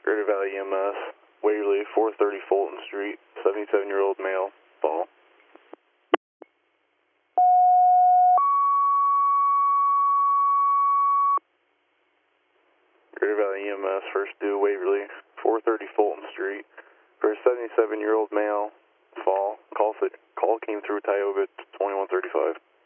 Greater Valley EMS, Waverly, 430 Fulton Street, 77-year-old male, fall. Greater Valley EMS, first due, Waverly, 430 Fulton Street, for a 77-year-old male, fall. Call came through Tioga 2135.